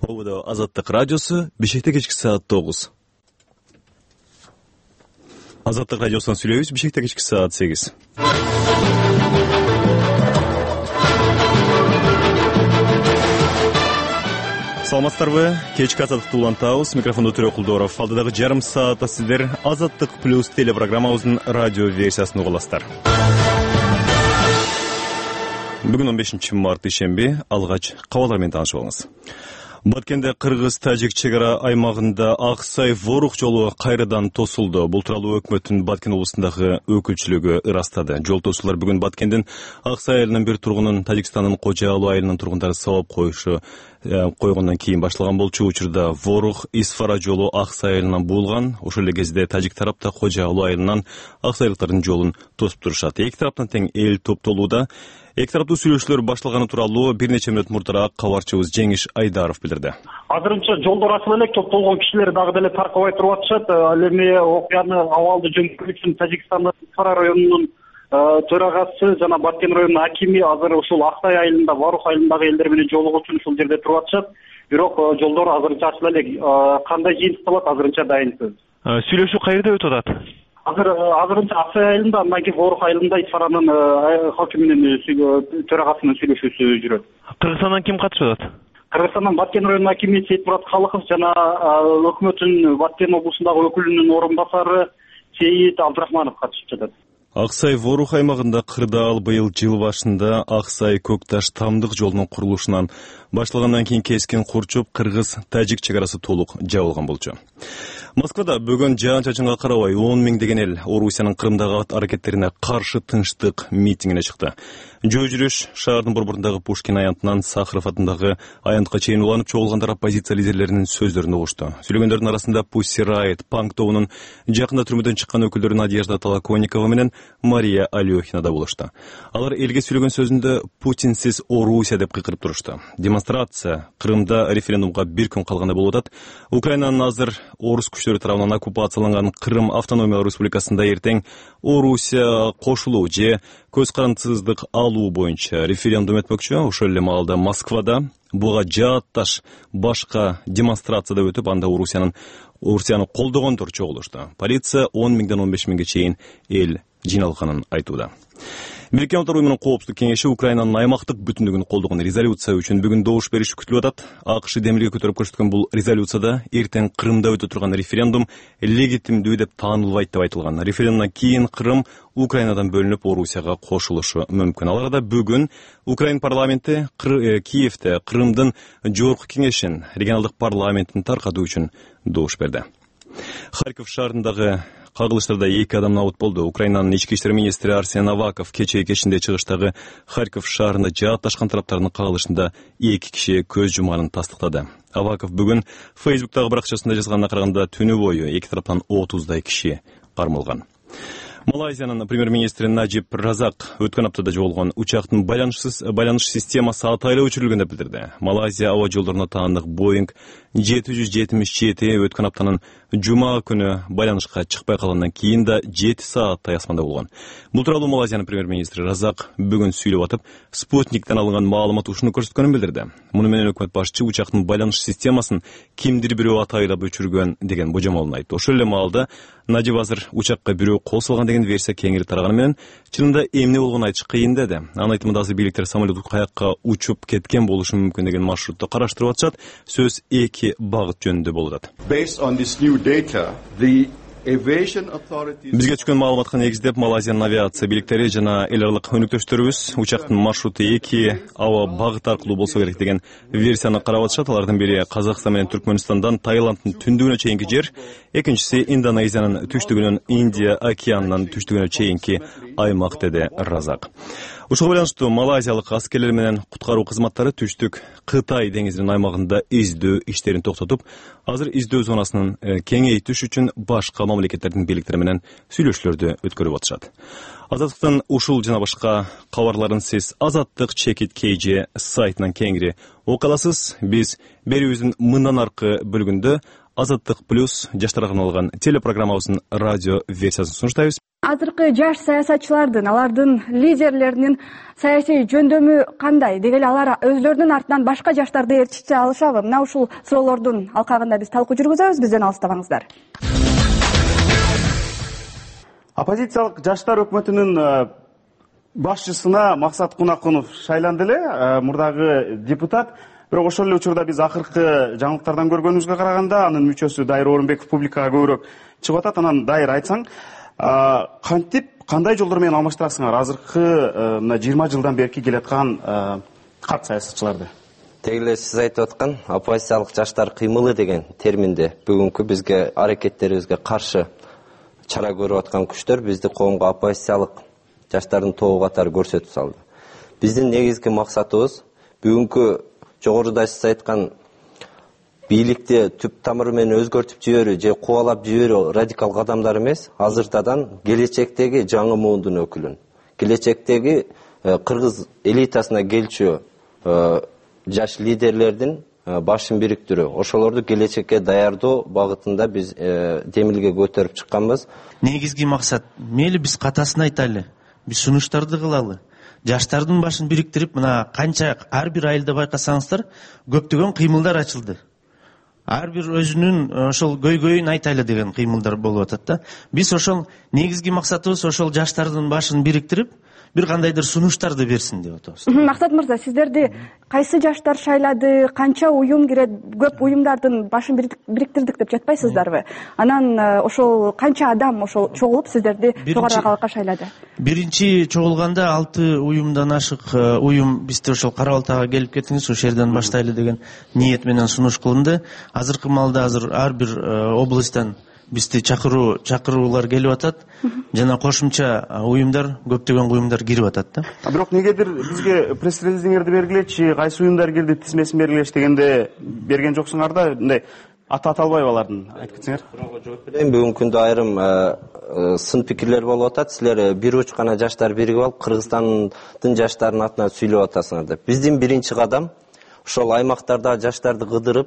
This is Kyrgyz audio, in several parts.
Поводу Азаттык радиосу Бишкекте кечки саат 9. Азаттык радиосунан сүйлөйбүз. Бишкекте кечки саат 8. Саламатсыздарбы? Кечки Азаттыкты улантабыз. Микрофондо Төрө Кулдоров. Алдыдагы жарым саатта сиздер Азаттык плюс телепрограммабыздын радио версиясын угуласыздар. Бүгүн 15 март ишемби, алгач кабалдар менен таанышып алыңыз. Баткенде Кыргыз-Тажик чегара аймагында Аксай-Ворух жолу кайрадан тосулду. Бул тууралуу өкмөттүн Баткен облусундагы өкүлчүлүгү ырастады. Жол тосуулар бүгүн Баткендин Аксай айылынын бир тургунун Тажикстандын Кожа Алуу айылынын тургундары сабап койгондон кийин башталган болчу. Учурда Ворух-Исфара жолу Аксай айылынан булган. Ошол эле кезде Тажик тарапта Кожа Алуу айылынан аксайлыктардын жолун тосуп турушат. Эки тараптан тең эл топтолууда. Эки тараптуу сүйлөшүүлөр башталганы тууралуу бир нече мүнөт мурдараак кабарчыбыз Жеңиш Айдаров билдирди. Азырынча жолдор ачылып элек, топтолгон кишилер дагы деле таркабай туруп атышат. Ал эми окуяны абалды жөнөтүү үчүн Тажикстандын Исфара районунун төрагасы жана Баткен районунун акими азыр ушул Аксай айылында, Ворух айылындагы элдер менен жолугуу үчүн ушул жерде туруп атышат. Бирок жолдор азырынча ачылып элек. Кандай жыйынтык болот азырынча дайынсыз. Сүйлөшүү каерде өтүп атат? Азырынча Аксай айылында, андан кийин Ворух айылында Исфаранын хакиминин төрагасынын сүйлөшүүсү жүрөт. Кыргызстандан ким катышып атат? Кыргызстандан Баткен районунун акими Сейитмурат Калыков жана өкмөттүн Баткен облусундагы өкүлүнүн орун басары Сейит Абдрахманов катышып жатат. Аксай-Ворух аймагында кырдаал быйыл жыл башында Аксай-Көкташ тамдык жолунун курулушунан башталгандан кийин кескен курчуп Кыргыз-Тажик чегарасы толук жабылган болчу. Москвада бүгүн жаан-чачынга карабай 10 миңдеген эл Орусиянын Крымдагы аракеттерине каршы тынчтык митингине чыкты. Жөө жүрүш шаардын борборундагы Пушкин аянтынан Сахаров атындагы аянтка чейин уланып чогулгандар оппозиция лидерлеринин сөздөрүн угушту. Сүйлөгөндөрдүн арасында Pussy Riot панк тобунун жакында түрмөдөн чыккан өкүлдөрү Надежда Толоконникова менен Мария Алёхина да болушту. Алар элге сүйлөгөн сөзүндө Путинсиз Орусия деп кыйкырып турушту. Демонстрация Крымда референдумга бир күн калганда болуп атат. Украинанын азыр орус күчтөрү тарабынан оккупацияланган Крым автономиялык республикасында эртең Орусия кошулуу же көз карандысыздык алуу боюнча референдум өтмөкчү. Ошол эле маалда Москвада буга жаатташ башка демонстрация да өтүп, анда Орусияны колдогондор чогулушту. Полиция 10 миңден 15 миңге чейин эл жиналганын айтууда. Бириккен Улуттар Уюмунун Коопсуздук кеңеши Украинанын аймактык бүтүндүгүн колдогон резолюция үчүн бүгүн добуш бериши күтүлүп атат. АКШ демилге көтөрүп көрсөткөн бул резолюцияда эртең Крымда өтө турган референдум легитимдүү деп таанылбайт деп айтылган. Референдумдан кийин Крым Украинадан бөлүнүп Орусияга кошулушу мүмкүн. Ал арада бүгүн Украин парламенти Киевте Крымдын жогорку кеңешин, регионалдык парламентин таркатуу үчүн добуш берди. Харьков шаарындагы кагылыштарда 2 адам набыт болду. Украинанын ички иштер министри Арсен Аваков кечинде чыгыштагы Харьков шаарында жаатташкан тараптардын кагылышында 2 киши көз жумганын тастыктады. Аваков бүгүн Facebook'тагы баракчасында жазганына караганда түнү бою 2 тараптан 30дай киши кармалган. Малайзиянын премьер-министри Наджиб Разак өткөн аптада жоголгон учактын байланыш системасы атайла өчүрүлгөн деп билдирди. Малайзия аба жолдоруна таандык Boeing 777 өткөн аптанын жума күнү байланышка чыкпай калгандан кийин да 7 сааттай асманда болгон. Бул тууралуу Малайзиянын премьер-министри Разак бүгүн сүйлөп атып, Спутниктен алынган маалымат ушуну көрсөткөнүн билдирди. Муну менен өкмөт башчы учактын байланыш системасын кимдир бирөө атайлап өчүргөн деген божомолун айтты. Ошол эле маалда Наджиб азыр учакка бирөө кол салган деген версия кеңири тараганы менен чынында эмне болгонун айтыш кыйын деди. Анын айтымында азыр бийликтер самолет каякка учуп кеткен болушу мүмкүн деген маршрутты караштырып атышат. Сөз 2 багыт жөнүндө болуп атат. Бизге түшкөн маалыматка негиздеп Малайзиянын авиация бийликтери жана эл аралык өнүктөштөрүбүз учактын маршруту 2 аба багыт аркылуу болсо керек деген версияны карап атышат. Алардын бири Казакстан менен Түркмөнстандан Таиланддын түндүгүнө чейинки жер, экинчиси Индонезиянын түштүгүнөн Индия океанынын түштүгүнө чейинки аймак, деди Разак. Ушуга байланыштуу Малайзиялык аскерлер менен куткаруу кызматтары түштүк Кытай деңизинин аймагында издөө иштерин токтотуп, азыр издөө зонасын кеңейтиш үчүн башка мамлекеттердин бийликтери менен сүйлөшүүлөрдү өткөрүп атышат. Азаттыктын ушул жана башка кабарларын сиз Azattık.kj сайтынан кеңири окуя аласыз. Биз берүүбүздүн мындан аркы бөлүгүндө Азаттык плюс жаштарга арналган телепрограммабыздын радио версиясын сунуштайбыз. Азыркы жаш саясатчылардын, алардын лидерлеринин саясий жөндөмү кандай? Деги эле алар өзлөрүнүн артынан башка жаштарды ээрчите алышабы? Мына ушул суроолордун алкагында биз талкуу жүргүзөбүз. Бизден алыстабаңыздар. Оппозициялык жаштар өкмөтүнүн башчысына Максат Кунакунов шайланды эле, мурдагы депутат. Бирок ошол эле учурда биз акыркы жаңылыктардан көргөнүбүзгө караганда анын мүчөсү Дайыр Орунбеков публикага көбүрөөк чыгып атат. Анан Дайыр, айтсаң, кантип, кандай жолдор менен алмаштырасыңар азыркы мына 20 жылдан берки келаткан карт саясатчыларды? Теги эле сиз айтып аткан оппозициялык жаштар кыймылы деген терминде бүгүнкү бизге аракеттерибизге каршы чара көрүп аткан күчтөр бизди коомго оппозициялык жаштардын тобу катары көрсөтүп салды. Биздин негизги максатыбыз бүгүнкү жогоруда сиз айткан бийликти түп тамыры менен өзгөртүп жиберүү же кубалап жиберүү радикал кадамдар эмес, азыртадан келечектеги жаңы муундун өкүлүн, келечектеги кыргыз элитасына келчү жаш лидерлердин башын бириктирүү, ошолорду келечекке даярдоо багытында биз демилге көтөрүп чыкканбыз. Негизги максат мейли биз катасын айтайлы, биз сунуштарды кылалы. Жаштардын башын бириктирип, мына канча ар бир айылда байкасаңыздар, көптөгөн кыймылдар ачылды. Ар бир өзүнүн ошол көйгөйүн айтайлы деген кыймылдар болуп атат да. Биз ошол негизги максатыбыз ошол жаштардын башын бириктирип, бир кандайдыр сунуштарды берсин деп атабыз. Максат мырза, сиздерди кайсы жаштар шайлады, канча уюм кирет, көп уюмдардын башын бириктирдик деп жатпайсыздарбы? Анан ошол канча адам ошол чогулуп сиздерди жогору калыкка шайлады? Биринчи чогулганда 6 уюмдан ашык уюм бизди ошол Кара Балтага келип кетиңиз, ошол жерден баштайлы деген ниет менен сунуш кылынды. Азыркы маалда ар бир областтан бизди чакыруулар келип атат. Жана кошумча уюмдар, көптөгөн уюмдар кирип атат да. Бирок негедир бизге пресс-релизиңерди бергилечи, кайсы уюмдар кирди, тизмесин бергилечи дегенде берген жоксуңар да, мындай аты албайбы алардын, айтып кетсеңер. Суроого жооп берейин. Бүгүнкү күндө айрым сын пикирлер болуп атат. Силер бир уч гана жаштар биригип алып, Кыргызстандын жаштарынын атынан сүйлөп атасыңар деп. Биздин биринчи кадам ошол аймактарда жаштарды кыдырып,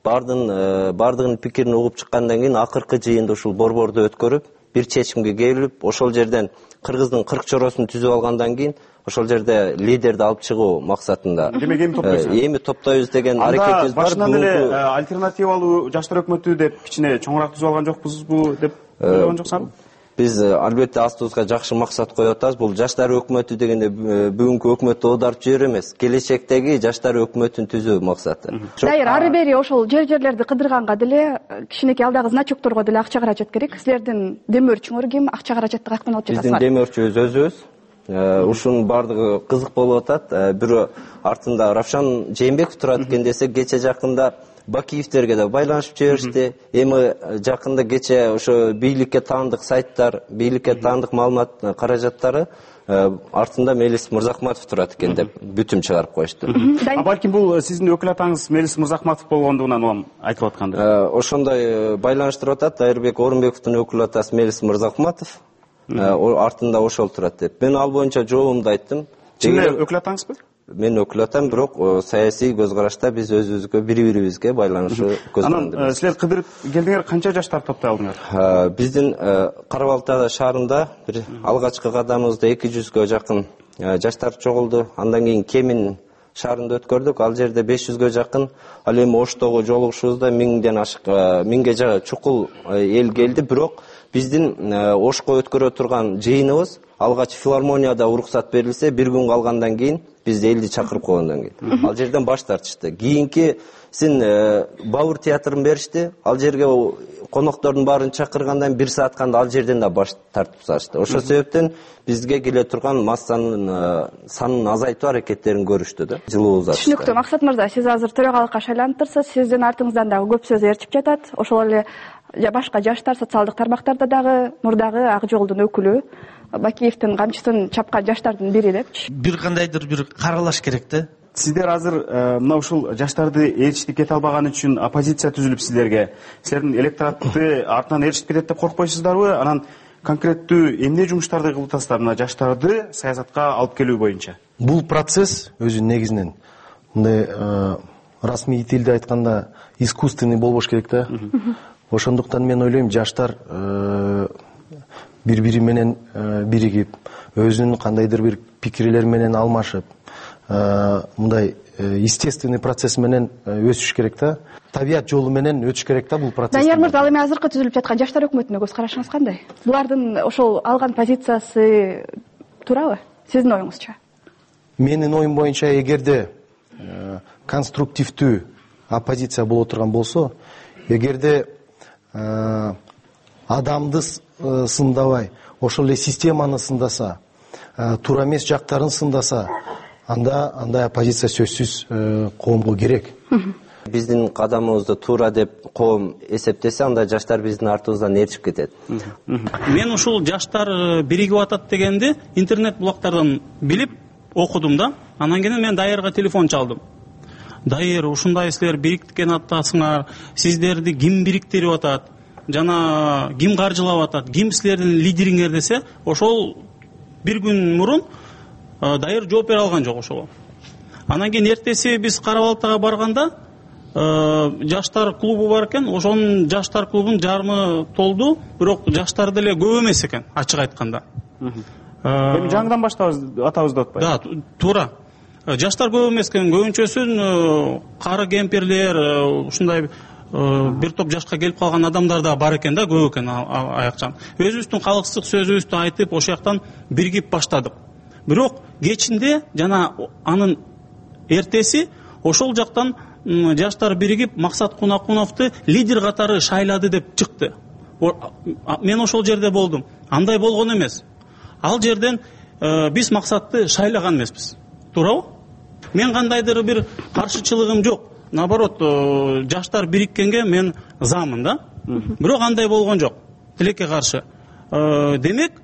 бардыгынын пикирин угуп чыккандан кийин акыркы жыйынды ушул борборду өткөрүп, бир чечимге келип, ошол жерден Кыргыздын 40 чоросун түзүп алгандан кийин ошол жерде лидерди алып чыгуу максатында. Демек эми топтойсуз. Эми топтойбуз деген аракетибиз бар. Башынан эле альтернативалуу жаштар өкмөтү деп кичине чоңураак түзүп алган жокпузбу деп ойлогон жоксуңарбы? Биз албетте астыбызга жакшы максат коюп атабыз. Бул жаштар өкмөтү дегенде бүгүнкү өкмөттү оодарып жиберүү эмес, келечектеги жаштар өкмөтүн түзүү максаты. Дайыр, ары бери ошол жерлерди кыдырганга деле кичинекей алдагы значокторго деле акча каражат керек. Силердин демөөрчүңөр ким? Акча каражатты каяктан алып жатасыңар? Биздин демөөрчүбүз өзүбүз. Ушунун бардыгы кызык болуп атат. Бирөө артында Равшан Жээнбеков турат экен десе, кече жакында Бакиевтерге да байланышып жиберишти. Эми жакында кече ошо бийликке таандык сайттар, бийликке таандык маалымат каражаттары артында Мелис Мырзахматов турат экен деп бүтүм чыгарып коюшту. Балким бул сиздин өкүл атаңыз Мелис Мырзахматов болгондугунан улам айтылып аткандыр. Ошондой байланыштырып атат. Дайырбек Орунбековдун өкүл атасы Мелис Мырзахматов. Артында ошол турат деп. Мен ал боюнча жообумду айттым. Чын өкүл атаңызбы? Мен өкүл атам, бирок саясий көз карашта биз өзүбүзгө бири-бирибизге байланышы көз карандыбыз. Анан силер кыдырып келдиңер, канча жаштар топтой алдыңар? Биздин Кара Балта шаарында бир алгачкы кадамыбызда 200гө жакын жаштар чогулду. Андан кийин Кемин шаарында өткөрдүк. Ал жерде 500гө жакын. Ал эми Оштогу жолугушубузда 1000ге чукул эл келди, бирок биздин Ошко өткөрө турган жыйыныбыз алгач филармонияда уруксат берилсе, бир күн калгандан кийин бизди элди чакырып койгондон кийин ал жерден баш тартышты. Кийинкисин Бауыр театрын беришти. Ал жерге коноктордун баарын чакыргандан 1 саат канда ал жерден да баш тартып салышты. Ошол себептен бизге келе турган массанын санын азайтуу аракеттерин көрүштү да. Жылуу узатышты. Түшүнүктүү. Максат мырза, сиз азыр төрагалыкка шайланып, сиздин артыңыздан дагы көп сөз ээрчип жатат. Ошол эле башка жаштар социалдык тармактарда дагы мурдагы Ак жолдун өкүлү Бакиевдин камчысын чапкан жаштардын бири депчи. Бир кандайдыр бир каралаш керек да. Сиздер азыр мына ушул жаштарды ээрчитип кете албаганы үчүн оппозиция түзүлүп силерге, силердин электоратты артынан ээрчитип кетет деп коркпойсуздарбы? Анан конкреттүү эмне жумуштарды кылып атасыздар мына жаштарды саясатка алып келүү боюнча? Бул процесс өзүнүн негизинен мындай расмий тилде айтканда искусственный болбош керек да. Ошондуктан мен ойлойм, жаштар бири бири менен биригип, өзүнүн кандайдыр бир пикирлер менен алмашып, мындай естественный процесс менен өсүш керек да. Табият жолу менен өтүш керек да бул процесс. Данияр мырза, ал эми азыркы түзүлүп жаткан жаштар өкмөтүнө көз карашыңыз кандай? Булардын ошол алган позициясы туурабы сиздин оюңузча? Менин оюм боюнча, эгерде конструктивдүү оппозиция боло турган болсо, эгерде адамды сындабай, ошол эле системаны сындаса, туура эмес жактарын сындаса, андай оппозиция сөзсүз коомго керек. Биздин кадамыбызды туура деп коом эсептесе, анда жаштар биздин артыбыздан ээрчип кетет. Мен ушул жаштар биригип атат дегенди интернет булактардан билип окудум да. Анан кийин мен Дайырга телефон чалдым. Дайыр, ушундай силер бириктиккен атасыңар, сиздерди ким бириктирип атат, жана ким каржылап атат, ким силердин лидериңер десе, ошол бир күн мурун Дайыр жооп бере алган жок ошого. Анан кийин эртеси биз Кара-Балтага барганда жаштар клубу бар экен, ошонун жаштар клубунун жарымы толду, бирок жаштар деле көп эмес экен, ачык айтканда. Эми жаңыдан баштабыз атабыз деп атпайбы? Да, туура. Жаштар көп эмес экен, көбүнчөсүн кары кемпирлер, ушундай бир топ жашка келип калган адамдар да бар экен да, көп экен аякчан. Өзүбүздүн калыксыздык сөзүбүздү айтып, ошол жактан биригип баштадык. Бирок кечинде жана анын эртеси ошол жактан жаштар биригип Максат Кунакуновду лидер катары шайлады деп чыкты. Мен ошол жерде болдум. Андай болгон эмес. Ал жерден биз Максатты шайлаган эмеспиз. Туурабы? Мен кандайдыр бир каршычылыгым жок. Наоборот, жаштар бириккенге мен замын да. Бирок андай болгон жок. Тилекке каршы. Демек,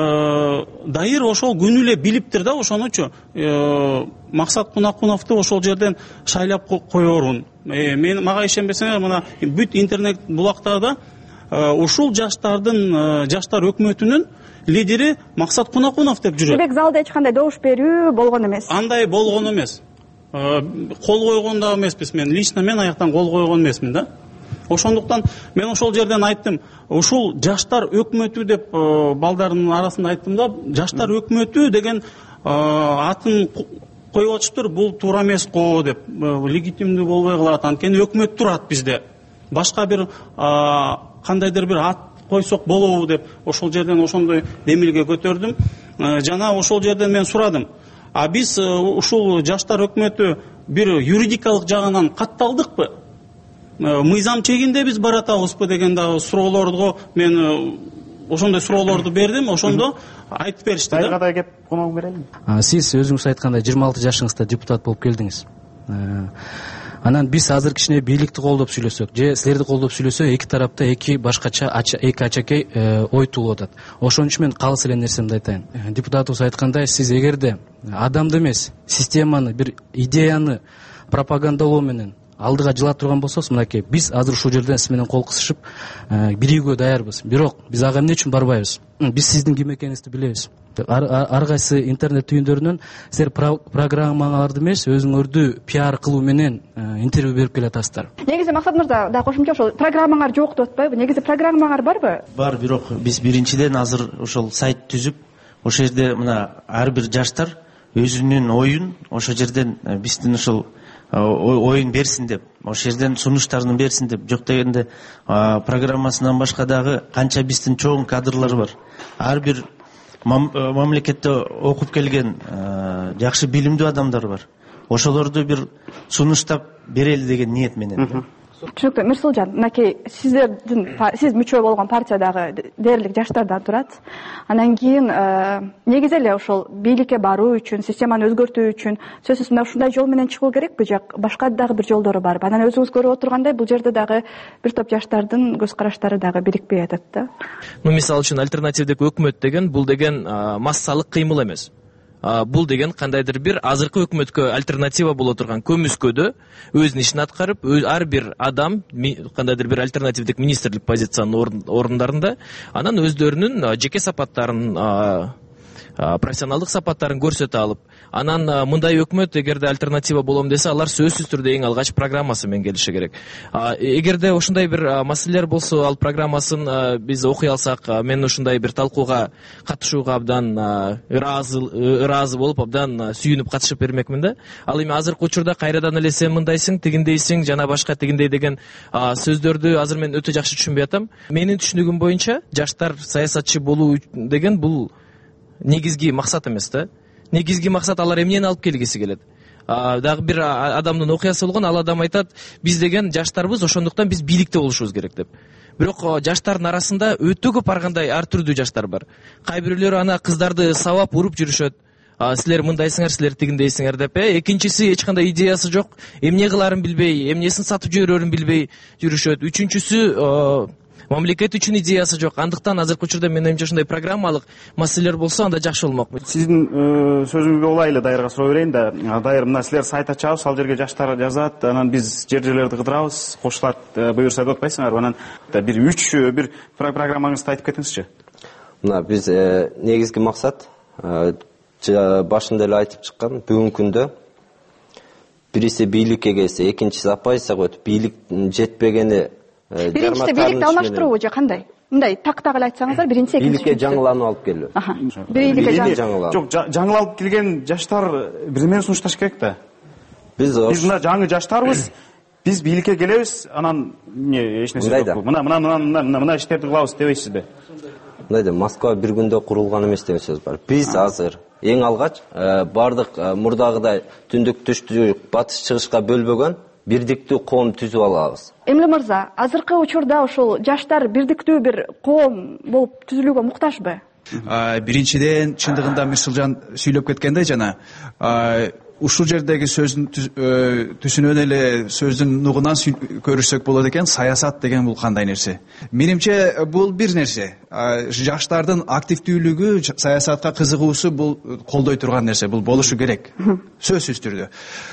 Дайыр ошол күнү эле билиптир да ошонучу. Максат Кунакуновду ошол жерден шайлап коерун. Мен мага ишенбесеңер, мына бүт интернет булактарда ушул жаштардын жаштар өкмөтүнүн лидери Максат Кунакунов деп жүрөт. Демек, залда эч кандай добуш берүү болгон эмес. Андай болгон эмес. Кол койгон да эмеспиз мен. Лично мен аяктан кол койгон эмесмин да. Ошондуктан мен ошол жерден айттым, ушул жаштар өкмөтү деп балдардын арасында айттым да, жаштар өкмөтү деген атын коюп атышыптыр, бул туура эмес го деп, легитимдүү болбой калат. Анткени өкмөт турат бизде. Башка бир кандайдыр бир ат койсок болобу деп ошол жерден ошондой демилге көтөрдүм. Жана ошол жерден мен сурадым. А биз ушул жаштар өкмөтү бир юридикалык жагынан катталдыкпы? Мыйзам чегинде биз баратабызбы деген дагы суроолорду мен ошондой суроолорду бердим, ошондо айтып беришти да. Дайырга кеп конок берелим. Сиз өзүңүз айткандай 26 жашыңызда депутат болуп келдиңиз. Анан биз азыр кичине бийликти колдоп сүйлөсөк, же силерди колдоп сүйлөсөк, эки тарапта эки башкача эки ачакей ой туулуп атат. Ошон үчүн мен калыс эле нерсемди айтайын. Депутатыбыз айткандай, сиз эгерде адамды эмес, системаны, бир идеяны пропагандалоо менен алдыга жылап турган болсоңуз, мынакей биз азыр ушул жерден сиз менен кол кысышып биригүүгө даярбыз. Бирок биз ага эмне үчүн барбайбыз? Биз сиздин ким экениңизди билебиз. Ар кайсы интернет түйүндөрүнөн силер программаңарды эмес, өзүңөрдү пиар кылуу менен интервью берип келатасыздар. Негизи Максат мырза, да кошумча ошол программаңар жок деп атпайбы? Негизи программаңар барбы? Бар, бирок биз биринчиден азыр ошол сайт түзүп, ошол жерде мына ар бир жаштар өзүнүн оюн ошол жерден биздин ошол оюн берсин деп, ошол жерден сунуштарын берсин деп, жок дегенде программасынан башка дагы канча биздин чоң кадрлар бар. Ар бир мамлекетте окуп келген жакшы билимдүү адамдар бар. Ошолорду бир сунуштап берели деген ниет менен. Түшүнүктүү. Мирсулжан, мынакей сиз мүчө болгон партиядагы дээрлик жаштардан турат. Анан кийин негизи эле ошол бийликке баруу үчүн, системаны өзгөртүү үчүн сөзсүз мына ушундай жол менен чыгуу керекпи, же башка дагы бир жолдору барбы? Анан өзүңүз көрүп отургандай, бул жерде дагы бир топ жаштардын көз караштары дагы бирикпей атат да. Мисалы үчүн альтернативдик өкмөт деген бул деген массалык кыймыл эмес. Бул деген кандайдыр бир азыркы өкмөткө альтернатива боло турган көмүскөдө өзүнүн ишин аткарып, ар бир адам кандайдыр бир альтернативдик министрлик позициянын орундарында анан өздөрүнүн жеке сапаттарын профессионалдык сапаттарын көрсөтө алып, анан мындай өкмөт эгерде альтернатива болом десе, алар сөзсүз түрдө эң алгач программасы менен келиши керек. Эгерде ошондой бир маселелер болсо, ал программасын биз окуй алсак, мен ушундай бир талкууга катышууга абдан ыраазы болуп, абдан сүйүнүп катышып бермекмин да. Ал эми азыркы учурда кайрадан эле сен мындайсың, тигиндейсиң, жана башка тигиндей деген сөздөрдү азыр мен өтө жакшы түшүнбөй атам. Менин түшүнүгүм боюнча, жаштар саясатчы болуу деген бул негизги максат эмес да. Негизги максат алар эмнени алып келгиси келет. Дагы бир адамдын окуясы болгон, ал адам айтат, биз деген жаштарбыз, ошондуктан биз бийликте болушубуз керек деп. Бирок жаштардын арасында өтө көп ар кандай ар түрдүү жаштар бар. Кай бирөөлөр ана кыздарды сабап уруп жүрүшөт. Силер мындайсыңар, силер тигиндейсиңер деп. Экинчиси эч кандай идеясы жок, эмне кыларын билбей, эмнесин сатып жиберөрүн билбей жүрүшөт. Үчүнчүсү мамлекет үчүн идеясы жок. Андыктан азыркы учурда менин оюмча ушундай программалык маселелер болсо, анда жакшы болмок. Сиздин сөзүңүзгө улайлы Дайырга суроо берейин да. Дайыр, мына силер сайт ачабыз, ал жерге жаштар жазат, анан биз жерлерди кыдырабыз, кошулат, буюрса деп атпайсыңарбы? Анан бир 3 бир программаңызды айтып кетиңизчи. Мына биз негизги максат башында эле айтып чыккан, бүгүнкү күндө бириси бийликке келсе, экинчиси оппозицияга өтүп, бийлик жетпегени биринчиси бийликти алмаштыруу же кандай? Мындай тактак эле айтсаңыздар, биринчиси экинчиси. Бийликке жаңыланып алып келүү. Бийликке жаңыланып. Жок, жаңыланып келген жаштар бир эмени сунушташ керек да. Биз мына жаңы жаштарбыз, биз бийликке келебиз, анан эч нерсе жок. Мына иштерди кылабыз дебейсизби? Мындайда Москва бир күндө курулган эмес деген сөз бар. Биз азыр эң алгач бардык мурдагыдай түндүк, түштүк, батыш, чыгышка бөлбөгөн бирдиктүү коом түзүп алабыз. Эмиле мырза, азыркы учурда ушул жаштар бирдиктүү бир коом болуп түзүлүүгө муктажбы? Биринчиден, чындыгында Мирсулжан сүйлөп кеткендей жана, ушул жердеги сөздүн түсүнөн эле сөздүн нугунан көрүшсөк болот экен, саясат деген бул кандай нерсе? Менимче бул бир нерсе. Жаштардын активдүүлүгү, саясатка кызыгуусу бул колдой турган нерсе, бул болушу керек. Сөзсүз түрдө.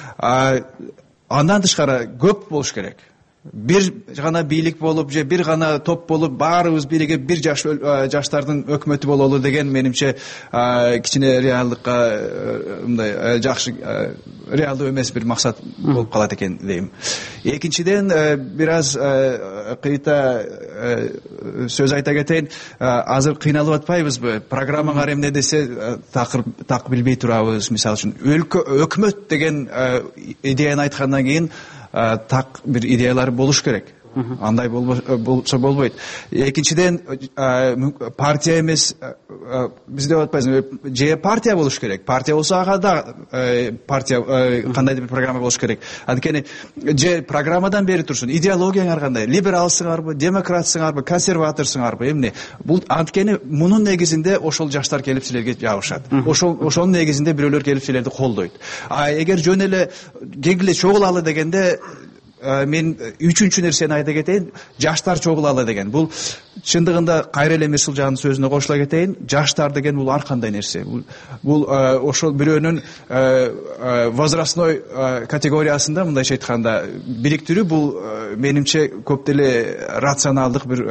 Андан тышкары көп болуш керек. Бир гана бийлик болуп же бир гана топ болуп баарыбыз биригип бир жаштардын өкмөтү бололу деген менимче кичине реалдыкка мындай жакшы реалдуу эмес бир максат болуп калат экен дейм. Экинчиден бир аз кыйта сөз айта кетейин. Азыр кыйналып атпайбызбы? Программаңар эмне десе так билбей турабыз. Мисалы үчүн өкмөт деген идеяны айткандан кийин так бир идеялар болуш керек. Андай болсо болбойт. Экинчиден партия эмес, биз деп атпайбызбы, же партия болуш керек. Партия болсо ага да партия кандайдыр бир программа болуш керек. Анткени же программадан бери турсун, идеологияңар кандай? Либералсыңарбы, демократсыңарбы, консерваторсыңарбы, эмне? Бул анткени мунун негизинде ошол жаштар келип силерге жабышат. Ошонун негизинде бирөөлөр келип силерди колдойт. Эгер жөн эле кеңгиле чогулалы дегенде мен үчүнчү нерсени айта кетейин, жаштар чогулалы деген. Бул чындыгында кайра эле Мирсулжандын сөзүнө кошула кетейин, жаштар деген бул ар кандай нерсе. Бул ошол бирөөнүн возрастной категориясында мындайча айтканда бириктирүү, бул менимче көп деле рационалдык бир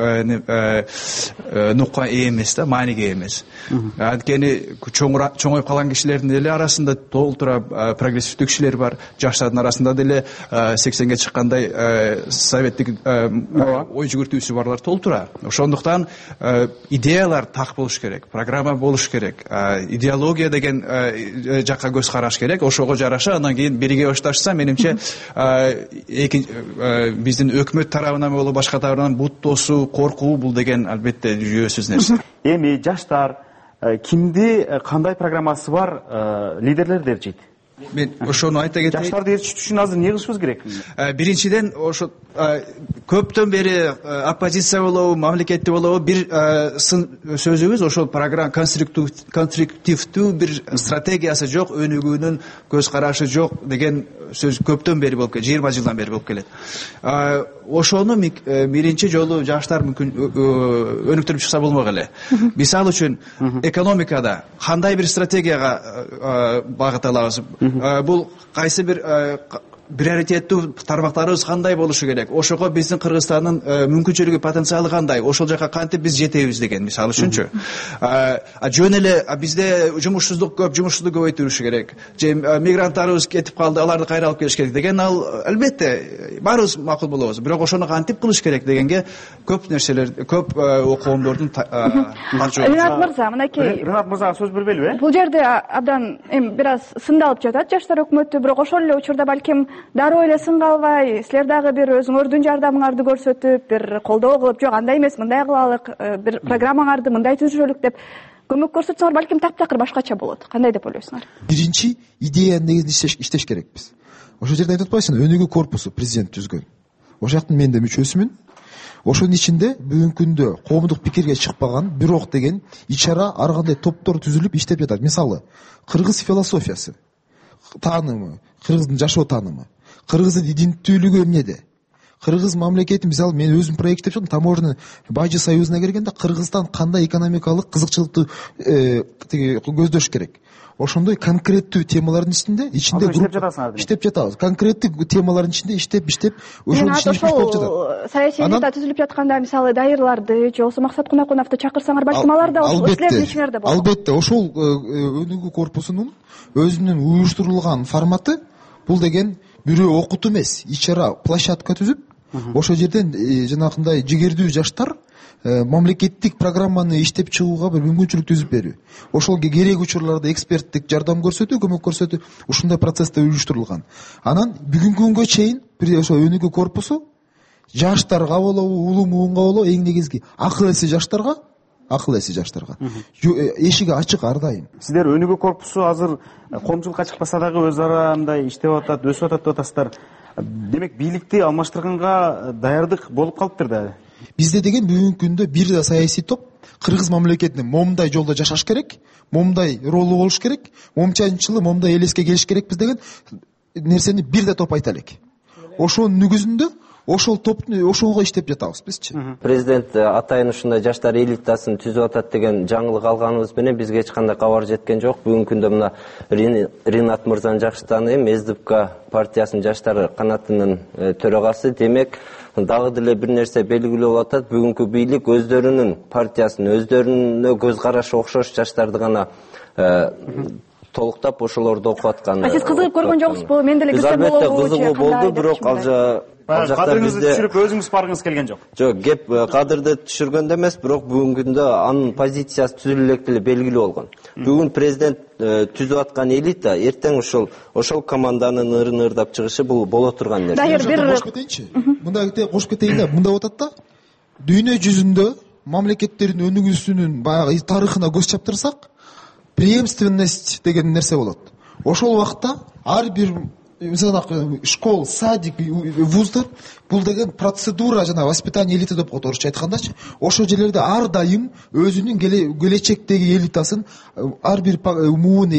нукка ээ эмес да, мааниге эмес. Анткени чоңоюп калган кишилердин деле арасында толтура прогрессивдүү кишилер бар, жаштардын арасында деле 80-ге чыккандай советтик ой жүгүртүүсү барлар толтура. Ошондуктан идеялар так болуш керек, программа болуш керек, идеология деген жакка көз караш керек. Ошого жараша андан кийин бириге башташса, менимче биздин өкмөт тарабынан болобу башка тарабынан бут тосуу, коркуу бул деген албетте жүйөсүз нерсе. Эми жаштар кимди кандай программасы бар лидерлерди ээрчийт? Мен ошону айта кетейин. Жаштарды ээрчитүү үчүн азыр эмне кылышыбыз керек? Биринчиден, ошо көптөн бери оппозиция болобу, мамлекетти болобу, бир сөзүбүз ошол программа конструктивдүү бир стратегиясы жок, өнүгүүнүн көз карашы жок деген сөз көптөн бери болуп келет, 20 жылдан бери болуп келет. Ошону биринчи жолу жаштар мүмкүн өнүктүрүп чыкса болмок эле. Мисалы үчүн экономикада кандай бир стратегияга багыт алабыз? Бул кайсы бир приоритеттүү тармактарыбыз кандай болушу керек, ошого биздин Кыргызстандын мүмкүнчүлүгү, потенциалы кандай, ошол жака кантип биз жетебиз деген, мисалы үчүнчү. Жөн эле бизде жумушсуздук көп, жумушсуздук көбөйтүлүшү керек, же мигранттарыбыз кетип калды, аларды кайра алып келиш керек деген, ал албетте баарыбыз макул болобуз, бирок ошону кантип кылыш керек дегенге көп нерселер, көп коомдордун Ринат мырза, мынакей Ринат мырзага сөз бербейлиби? Бул жерде абдан эми бир аз сындалып жатат жаштар өкмөтү, бирок ошол эле учурда балким дароо эле сынга албай, силер дагы бир өзүңөрдүн жардамыңарды көрсөтүп, бир колдоо кылып, жок андай эмес, мындай кылалык, бир программаңарды мындай түзүшөлүк деп көмөк көрсөтсөңөр, балким таптакыр башкача болот. Кандай деп ойлойсуңар? Биринчи идея негизинде иштеш керекпиз. Ошол жерде айтып атпайсыңбы, өнүгүү корпусу президент түзгөн. Ошол жактын мен да мүчөсүмүн. Ошонун ичинде бүгүнкү күндө коомдук пикирге чыкпаган бирок деген ичара ар кандай топтор түзүлүп иштеп жатат. Мисалы, кыргыз философиясы, таанымы, кыргыздын жашоо таанымы, кыргыздын иденттүүлүгү эмнеде? Кыргыз мамлекети, мисалы, мен өзүм проект иштеп жатам, таможенный бажы союзуна киргенде Кыргызстан кандай экономикалык кызыкчылыкты көздөш керек? Ошондой конкреттүү темалардын ичинде иштеп жатабыз. Конкреттүү темалардын ичинде иштеп, ошонун ичинде болуп жатат. Саясий элита түзүлүп жатканда, мисалы, дайырларды же болбосо Максат Кунакуновду чакырсаңар, балким алар да ошол силердин ичиңерде болот. Албетте, ошол өнүгүү корпусунун өзүнүн уюштурулган форматы бул деген бирөө окутуу эмес, ичара площадка түзүп, ошол жерден жанагындай жигердүү жаштар мамлекеттик программаны иштеп чыгууга бир мүмкүнчүлүк түзүп берүү. Ошол керек учурларда эксперттик жардам көрсөтүү, көмөк көрсөтүү, ушундай процессте уюштурулган. Анан бүгүнкү күнгө чейин бир ошо өнүгүү корпусу жаштарга болобу, улуу муунга болобу, эң негизги акыл эси жаштарга эшиги ачык ар дайым. Сиздер өнүгүү корпусу азыр коомчулукка чыкпаса дагы өз ара мындай иштеп атат, өсүп атат деп атасыздар. Демек бийликти алмаштырганга даярдык болуп калыптыр да. Бизде деген бүгүнкү күндө бир да саясий топ кыргыз мамлекетине момундай жолдо жашаш керек, момундай ролу болуш керек, момчанчылы, момундай элеске келиш керекпиз деген нерсени бир да топ айта элек. Ошонун нүгүзүндө ошол топтун ошого иштеп жатабыз бизчи. Президент атайын ушундай жаштар элитасын түзүп атат деген жаңылык алганыбыз менен бизге эч кандай кабар жеткен жок. Бүгүнкү күндө мына Ринат мырзаны жакшы тааныйм, СДПК партиясынын жаштар канатынын төрагасы. Демек, дагы деле бир нерсе белгилүү болуп атат. Бүгүнкү бийлик өздөрүнүн партиясын, өздөрүнө көз карашы окшош жаштарды гана толуктап ошолорду окуп атканы. Сиз кызыгып көргөн жоксузбу? Мен деле кызык болобу? Кызыгуу болду, бирок ал кадырыңызды түшүрүп өзүңүз баргыңыз келген жок. Жок, кеп кадырды түшүргөндө эмес, бирок бүгүнкү күндө анын позициясы түзүлө элек деле белгилүү болгон. Бүгүн президент түзүп аткан элита эртең ошол команданын ырын ырдап чыгышы бул боло турган нерсе. Дайыр бир кошуп кетейинчи. Мындай кошуп кетейин да, мында атат да. Дүйнө жүзүндө мамлекеттердин өнүгүүсүнүн баягы тарыхына көз чаптырсак, преемственность деген нерсе болот. Ошол убакта ар бир школ, садик, вуздар бул деген процедура жана воспитание элиты деп коет орусча айткандачы. Ошол жерлерде ар дайым өзүнүн келечектеги элитасын ар бир муун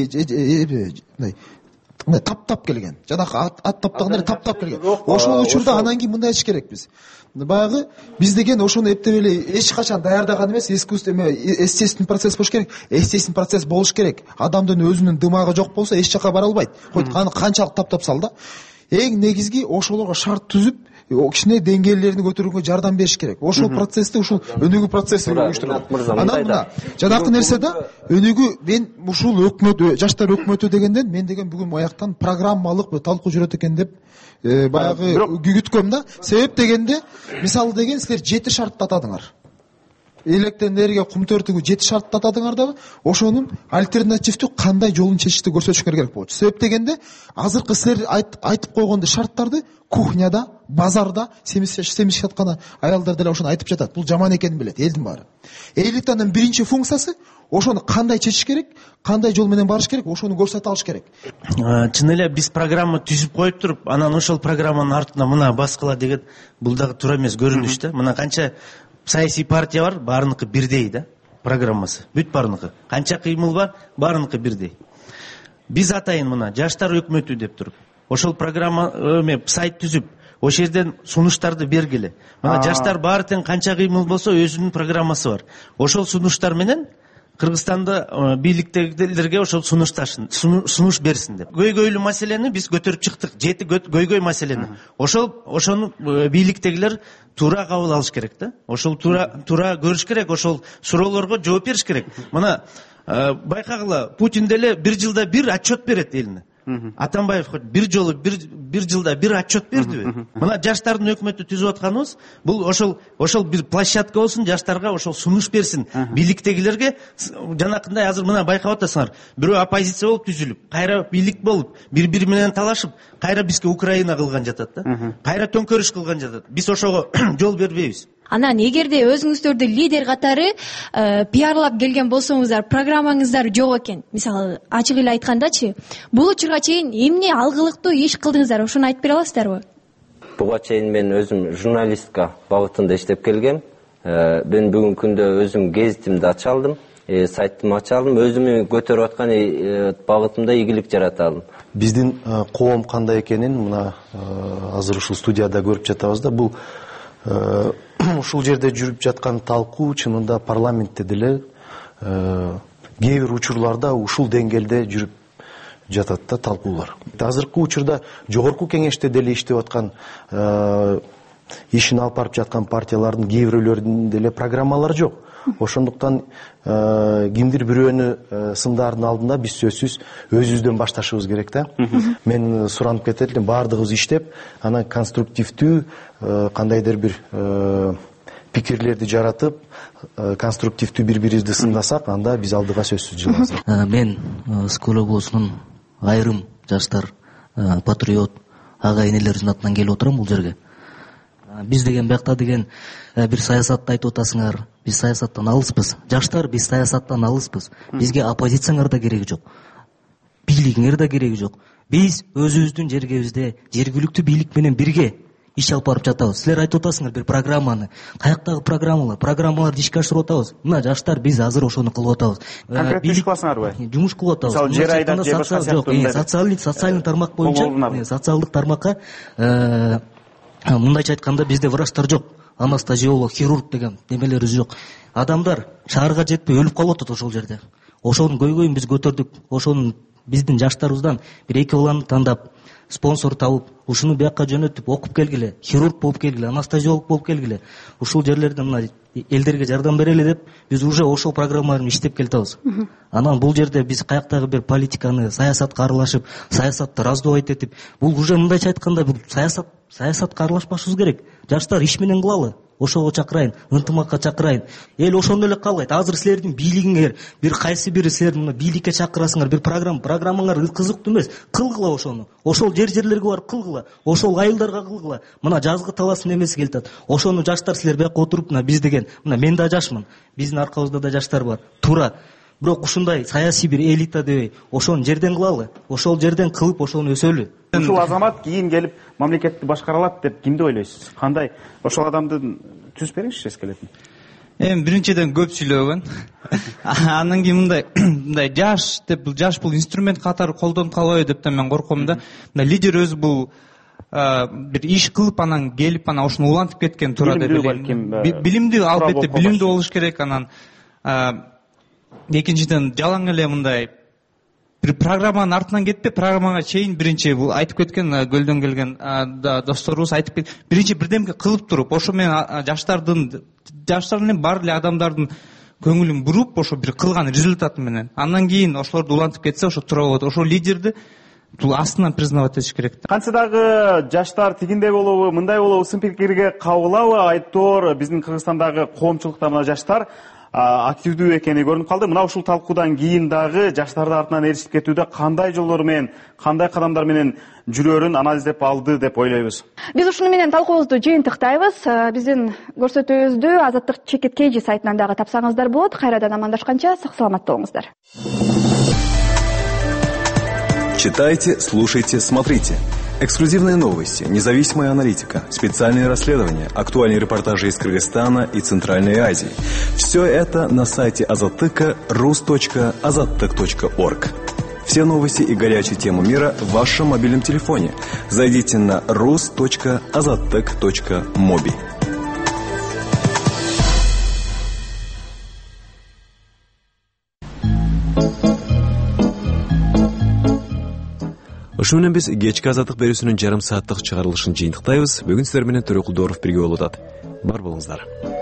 таптап келген. Жанагы ат таптаган таптап келген. Ошол учурда анан кийин мындай иш керекпиз. Баягы биз деген ошону эптеп эле эч качан даярдаган эмес, естественный процесс болуш керек. Естественный процесс болуш керек. Адамдын өзүнүн дымагы жок болсо эч жака бара албайт. Канчалык таптап сал да. Эң негизги ошолорго шарт түзүп, кичине деңгээлдерин көтөрүүгө жардам бериш керек. Ошол процессти, ушул өнүгүү процесси уюштурулат. Анан мына жанакы нерсе да өнүгүү, мен ушул өкмөт, жаштар өкмөтү дегенден мен деген бүгүн аяктан программалык талкуу жүрөт экен деп баягы күткөм да. Себеп дегенде, мисалы деген силер 7 шартты атадыңар. Электр энергия кум төртүгү 7 шартты атадыңар дагы, ошонун альтернативдүү кандай жолун чечишти көрсөтүшүңөр керек болчу. Себеп дегенде, азыркы силер айтып койгондой шарттарды кухняда, базарда семишип жаткан аялдар деле ошону айтып жатат. Бул жаман экенин билет элдин баары. Элитанын биринчи функциясы ошону кандай чечиш керек, кандай жол менен барыш керек, ошону көрсөтө алыш керек. Чын эле биз программа түзүп коюп туруп, анан ошол программанын артына мына баскыла деген бул дагы туура эмес көрүнүш да. Мына канча саясий партия бар, баарыныкы бирдей да, программасы. Бүт баарыныкы. Канча кыймыл бар, баарыныкы бирдей. Биз атайын мына жаштар өкмөтү деп туруп, ошол программа сайт түзүп, ошол жерден сунуштарды бергиле. Мына жаштар баары тең канча кыймыл болсо өзүнүн программасы бар. Ошол сунуштар менен Кыргызстанда бийликтегилерге ошол сунуш берсин деп. Көйгөйлүү маселени биз көтөрүп чыктык. 7 көйгөй маселени. Ошону бийликтегилер туура кабыл алыш керек да. Ошол туура көрүш керек, ошол суроолорго жооп бериш керек. Мына байкагыла, Путин деле 1 жылда 1 отчет берет элине. Атамбаев хоть бир жылда бир отчет бердиби? Мына жаштардын өкмөтү түзүп атканыбыз бул ошол бир площадка болсун, жаштарга ошол сунуш берсин. Бийликтегилерге жанакындай азыр мына байкап атасыңар, бирөө оппозиция болуп түзүлүп, кайра бийлик болуп, бири менен талашып, кайра бизге Украина кылган жатат да. Кайра төңкөрүш кылган жатат. Биз ошого жол бербейбиз. Анан эгерде өзүңүздөрдү лидер катары пиарлап келген болсоңуздар, программаңыздар жок экен. Мисалы, ачык эле айткандачы, бул учурга чейин эмне алгылыктуу иш кылдыңыздар? Ошону айтып бере аласыздарбы? Буга чейин мен өзүм журналистика багытында иштеп келгем. Мен бүгүнкү күндө өзүм гезитимди ача алдым, сайтымды ача алдым, өзүмдүн көтөрүп аткан багытымда ийгилик жарата алдым. Биздин коом кандай экенин мына азыр ушул студияда көрүп жатабыз да. Бул ушул жерде жүрүп жаткан талкуу чынында парламентте деле кээ бир учурларда ушул деңгээлде жүрүп жатат да талкуулар. Азыркы учурда жогорку кеңеште деле иштеп аткан ишин алып барып жаткан партиялардын кээ бирөөлөрүнүн деле программалары жок. Ошондуктан кимдир бирөөнү сындардын алдында биз сөзсүз өзүбүздөн башташыбыз керек да. Мен суранып кетет элем, баардыгыбыз иштеп, анан конструктивдүү кандайдыр бир пикирлерди жаратып, конструктивдүү бири-бирибизди сындасак, анда биз алдыга сөзсүз жылабыз. Мен Скөл облусунун айрым жаштар, патриот ага энелерибиздин атынан келип отурам бул жерге. Биз деген биякта деген бир саясатты айтып атасыңар. Биз саясаттан алыспыз. Жаштар биз саясаттан алыспыз. Бизге оппозицияңар да кереги жок. Бийлигиңер да кереги жок. Биз өзүбүздүн жергебизде жергиликтүү бийлик менен бирге иш алып барып жатабыз. Силер айтып атасыңар бир программаны. Каяктагы программаларды ишке ашырып атабыз. Мына жаштар биз азыр ошону кылып атабыз. Конкреттүү иш кыласыңарбы? Жумуш кылып атабыз. Мисалы жер айдап же башка сыяктуу социалдык тармак боюнча, социалдык тармакка мындайча айтканда бизде врачтар жок, анестезиолог, хирург деген немелерибиз жок. Адамдар шаарга жетпей өлүп калып атат ошол жерде. Ошонун көйгөйүн биз көтөрдүк. Ошонун биздин жаштарыбыздан бир эки баланы тандап, спонсор табып, ушуну бияка жөнөтүп, окуп келгиле, хирург болуп келгиле, анестезиолог болуп келгиле. Ушул жерлерде мына элдерге жардам берели деп биз уже ошол программаны иштеп келатабыз. Анан бул жерде биз каяктагы бир политиканы, саясатка аралашып, саясатты раздувать этип, бул уже мындайча айтканда бул саясатка аралашпашыбыз керек. Жаштар иш менен кылалы. Ошого чакырайын, ынтымакка чакырайын. Эл ошондо эле калбайт. Азыр силердин бийлигиңер, бир кайсы бири силерди мына бийликке чакырасыңар, бир программаңар кызыктуу эмес. Кылгыла ошону. Ошол жерлерге барып кылгыла. Ошол айылдарга кылгыла. Мына жазгы таласын эмеси келатат. Ошону жаштар силер бияка отуруп, мына биз деген, мына мен да жашмын. Биздин аркабызда да жаштар бар. Туура. Бирок ушундай саясий бир элита дебей, ошону жерден кылалы. Ошол жерден кылып ошону өсөлү. Ушул азамат кийин келип мамлекетти башкара алат деп кимди ойлойсуз? Кандай ошол адамды түзүп бериңизчи эскелетин? Эми биринчиден көп сүйлөгөн. Андан кийин мындай жаш деп, бул инструмент катары колдонуп калбайбы деп да мен корком да. Лидер өзү бул бир иш кылып анан келип анан ошону улантып кеткен туура деп билем. Билимдүү, албетте билимдүү болуш керек. Анан экинчиден жалаң эле мындай бир программанын артынан кетпей, программага чейин биринчи бул айтып кеткен Көлдөн келген досторубуз айтып кеткен, биринчи бирдемке кылып туруп, ошо менен жаштардын бар эле адамдардын көңүлүн буруп, ошо бир кылган результаты менен, андан кийин ошолорду улантып кетсе, ошо туура болот. Ошол лидерди бул астынан признавать этиш керек. Кантсе дагы жаштар тигиндей болобу, мындай болобу, сын пикирге кабылабы? Айтор биздин Кыргызстандагы коомчулукта мына жаштар активдүү экени көрүнүп калды. Мына ушул талкуудан кийин дагы жаштарды артынан ээрчип кетүүдө кандай жолдор менен, кандай кадамдар менен жүрөрүн анализдеп алды деп ойлойбуз. Биз ушуну менен талкуубузду жыйынтыктайбыз. Биздин көрсөтүүбүздү Азаттык Чекит Кейжи сайтынан дагы тапсаңыздар болот. Кайрадан амандашканча сак саламатта болуңуздар. Читайте, слушайте, смотрите. Эксклюзивные новости, независимая аналитика, специальные расследования, актуальные репортажи из Кыргызстана и Центральной Азии. Все это на сайте Азаттыка rus.azattyk.org. Все новости и горячие темы мира в вашем мобильном телефоне. Зайдите на rus.azattyk.mobi. Ошо менен биз кечки азаттык берүүсүнүн жарым сааттык чыгарылышын жыйынтыктайбыз. Бүгүн сиздер менен Төрөкулдоров бирге болуп атат. Бар болуңуздар.